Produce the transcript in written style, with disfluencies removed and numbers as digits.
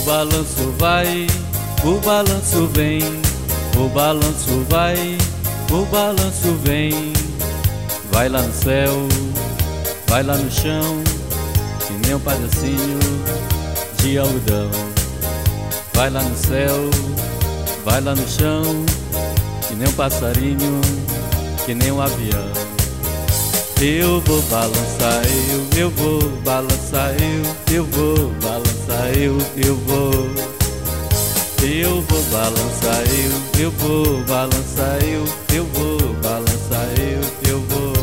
balanço vai, o balanço vem, o balanço vai, o balanço vem. Vai lá no céu, vai lá no chão, que nem um pedacinho de algodão. Vai lá no céu, vai lá no chão, que nem um passarinho, que nem um avião. Eu vou balançar, eu vou balançar, eu vou balançar, eu vou. Eu vou balançar, eu vou balançar, eu vou balançar, eu vou.